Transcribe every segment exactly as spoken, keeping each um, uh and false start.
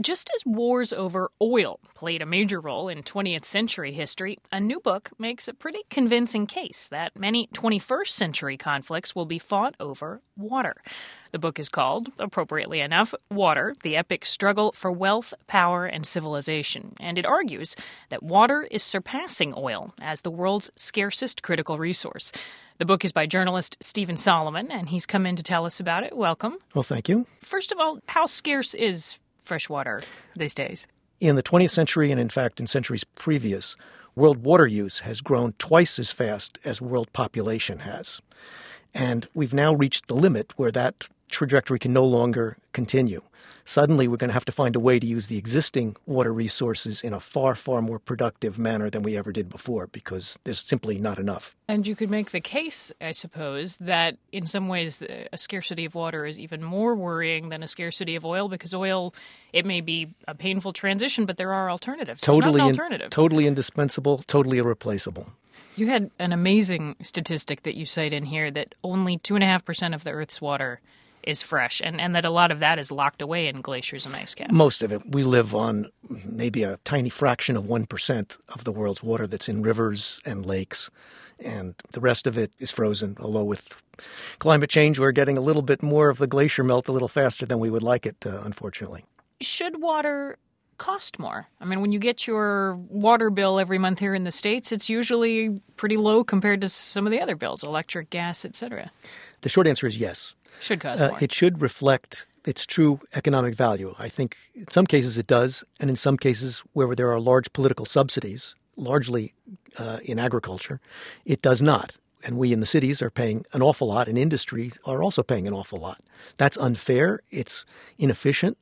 Just as wars over oil played a major role in twentieth century history, a new book makes a pretty convincing case that many twenty-first century conflicts will be fought over water. The book is called, appropriately enough, Water, the Epic Struggle for Wealth, Power, and Civilization, and it argues that water is surpassing oil as the world's scarcest critical resource. The book is by journalist Stephen Solomon, and he's come in to tell us about it. Welcome. Well, thank you. First of all, how scarce is fresh water these days? In the twentieth century, and in fact in centuries previous, world water use has grown twice as fast as world population has. And we've now reached the limit where that trajectory can no longer continue. Suddenly, we're going to have to find a way to use the existing water resources in a far, far more productive manner than we ever did before, because there's simply not enough. And you could make the case, I suppose, that in some ways a scarcity of water is even more worrying than a scarcity of oil, because oil, it may be a painful transition, but there are alternatives. Totally, There's not an in, alternative. Totally indispensable, totally irreplaceable. You had an amazing statistic that you cite in here that only two point five percent of the Earth's water is fresh, and, and that a lot of that is locked away in glaciers and ice caps. Most of it. We live on maybe a tiny fraction of one percent of the world's water that's in rivers and lakes, and the rest of it is frozen, although with climate change we're getting a little bit more of the glacier melt a little faster than we would like it, uh, unfortunately. Should water cost more? I mean, when you get your water bill every month here in the States, it's usually pretty low compared to some of the other bills, electric, gas, et cetera. The short answer is yes. Should cost more. Uh, it should reflect its true economic value. I think in some cases it does, and in some cases where there are large political subsidies, largely uh, in agriculture, it does not. And we in the cities are paying an awful lot, and industries are also paying an awful lot. That's unfair. It's inefficient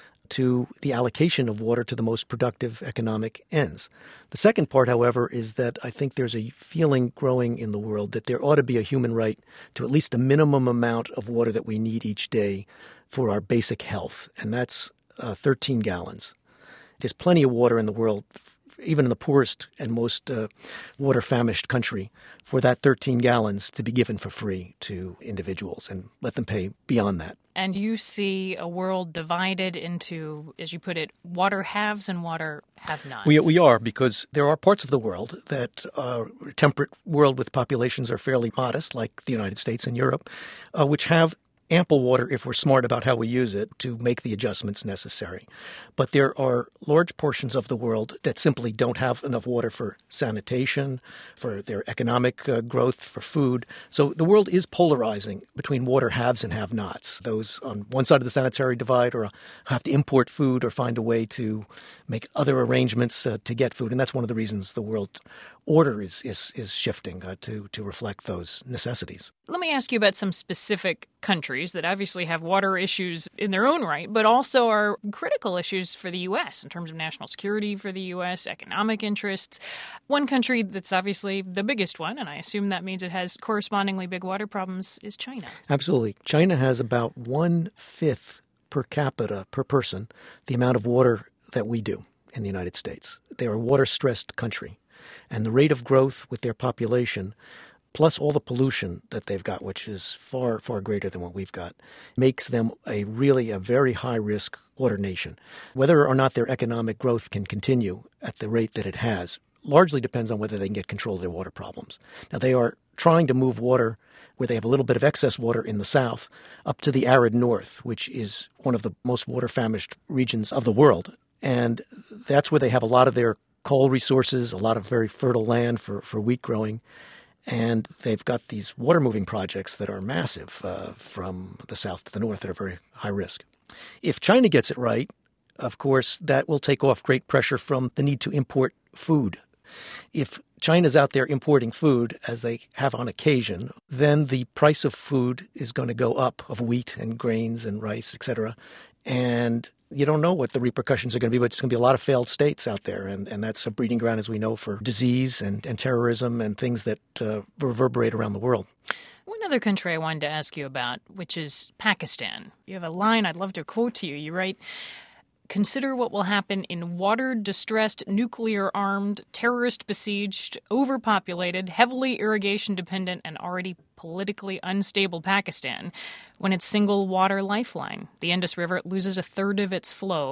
to the allocation of water to the most productive economic ends. The second part, however, is that I think there's a feeling growing in the world that there ought to be a human right to at least a minimum amount of water that we need each day for our basic health, and that's uh, thirteen gallons. There's plenty of water in the world, even in the poorest and most uh, water-famished country, for that thirteen gallons to be given for free to individuals and let them pay beyond that. And you see a world divided into, as you put it, water haves and water have-nots. We, we are, because there are parts of the world that are a temperate world with populations are fairly modest, like the United States and Europe, uh, which have ample water, if we're smart about how we use it, to make the adjustments necessary. But there are large portions of the world that simply don't have enough water for sanitation, for their economic uh, growth, for food. So the world is polarizing between water haves and have-nots. Those on one side of the sanitary divide or have to import food or find a way to make other arrangements uh, to get food. And that's one of the reasons the world order is is, is shifting uh, to, to reflect those necessities. Let me ask you about some specific countries that obviously have water issues in their own right, but also are critical issues for the U S in terms of national security for the U S, economic interests. One country that's obviously the biggest one, and I assume that means it has correspondingly big water problems, is China. Absolutely. China has about one-fifth per capita per person the amount of water that we do in the United States. They are a water-stressed country. And the rate of growth with their population, plus all the pollution that they've got, which is far, far greater than what we've got, makes them a really a very high-risk water nation. Whether or not their economic growth can continue at the rate that it has largely depends on whether they can get control of their water problems. Now, they are trying to move water where they have a little bit of excess water in the south up to the arid north, which is one of the most water-famished regions of the world. And that's where they have a lot of their coal resources, a lot of very fertile land for, for wheat growing. And they've got these water-moving projects that are massive uh, from the south to the north that are very high risk. If China gets it right, of course, that will take off great pressure from the need to import food. If China's out there importing food, as they have on occasion, then the price of food is going to go up, of wheat and grains and rice, et cetera. And you don't know what the repercussions are going to be, but it's going to be a lot of failed states out there. And, and that's a breeding ground, as we know, for disease and, and terrorism and things that uh, reverberate around the world. One other country I wanted to ask you about, which is Pakistan. You have a line I'd love to quote to you. You write, "Consider what will happen in water-distressed, nuclear-armed, terrorist-besieged, overpopulated, heavily irrigation-dependent, and already politically unstable Pakistan when its single water lifeline, the Indus River, loses a third of its flow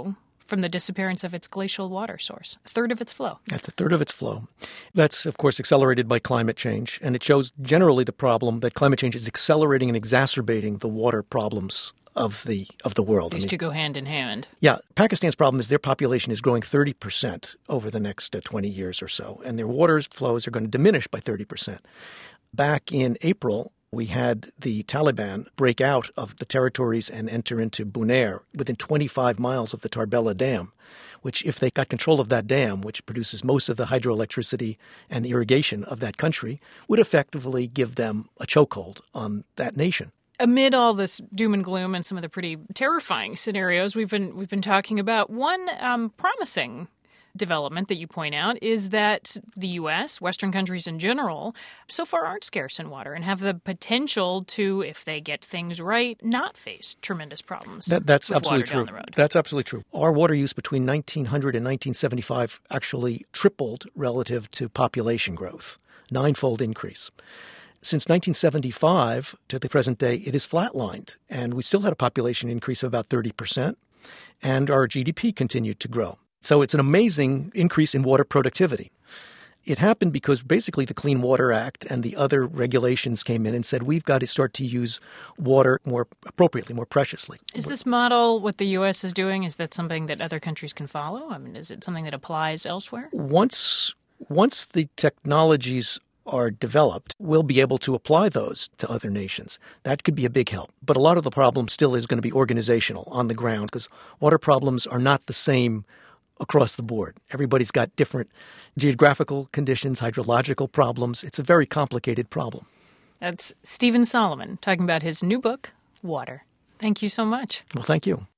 from the disappearance of its glacial water source, a third of its flow. That's a third of its flow. That's, of course, accelerated by climate change. And it shows generally the problem that climate change is accelerating and exacerbating the water problems of the of the world. These I mean, two go hand in hand. Yeah. Pakistan's problem is their population is growing thirty percent over the next uh, twenty years or so. And their water flows are going to diminish by thirty percent. Back in April, we had the Taliban break out of the territories and enter into Bunair within twenty-five miles of the Tarbela Dam, which if they got control of that dam, which produces most of the hydroelectricity and irrigation of that country, would effectively give them a chokehold on that nation. Amid all this doom and gloom and some of the pretty terrifying scenarios we've been we've been talking about, one um, promising development that you point out is that the U S, Western countries in general, so far aren't scarce in water and have the potential to, if they get things right, not face tremendous problems that, that's with absolutely water true. down the road. That's absolutely true. Our water use between nineteen hundred and nineteen seventy-five actually tripled relative to population growth, ninefold increase. Since nineteen seventy-five to the present day, it is flatlined, and we still had a population increase of about thirty percent, and our G D P continued to grow. So it's an amazing increase in water productivity. It happened because basically the Clean Water Act and the other regulations came in and said we've got to start to use water more appropriately, more preciously. Is this model what the U S is doing? Is that something that other countries can follow? I mean, is it something that applies elsewhere? Once, once the technologies are developed, we'll be able to apply those to other nations. That could be a big help. But a lot of the problem still is going to be organizational on the ground because water problems are not the same across the board. Everybody's got different geographical conditions, hydrological problems. It's a very complicated problem. That's Stephen Solomon talking about his new book, Water. Thank you so much. Well, thank you.